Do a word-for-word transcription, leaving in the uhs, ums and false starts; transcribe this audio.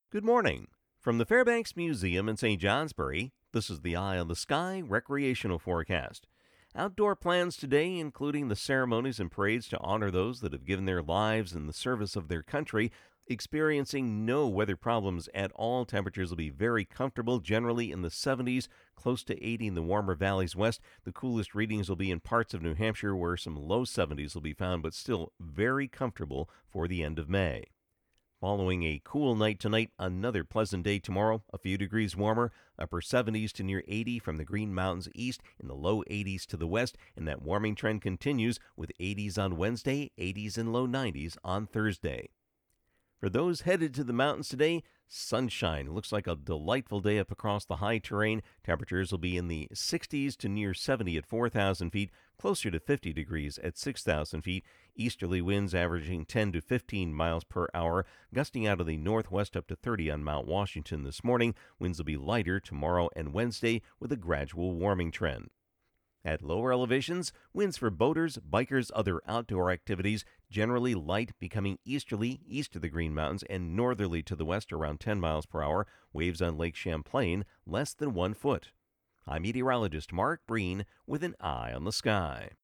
Good morning. From the Fairbanks Museum in Saint Johnsbury, this is the Eye on the Sky recreational forecast. Outdoor plans today, including the ceremonies and parades to honor those that have given their lives in the service of their country, experiencing no weather problems at all. Temperatures will be very comfortable, generally in the seventies, close to eighty in the warmer valleys west. The coolest readings will be in parts of New Hampshire where some low seventies will be found, but still very comfortable for the end of May. Following a cool night tonight, another pleasant day tomorrow, a few degrees warmer, upper seventies to near eighty from the Green Mountains east, in the low eighties to the west, and that warming trend continues with eighties on Wednesday, eighties and low nineties on Thursday. For those headed to the mountains today, sunshine. Looks like a delightful day up across the high terrain. Temperatures will be in the sixties to near seventy at four thousand feet, closer to fifty degrees at six thousand feet. Easterly winds averaging ten to fifteen miles per hour, gusting out of the northwest up to thirty on Mount Washington this morning. Winds will be lighter tomorrow and Wednesday with a gradual warming trend. At lower elevations, winds for boaters, bikers, other outdoor activities, generally light, becoming easterly east of the Green Mountains and northerly to the west around ten miles per hour. Waves on Lake Champlain less than one foot. I'm meteorologist Mark Breen with an eye on the sky.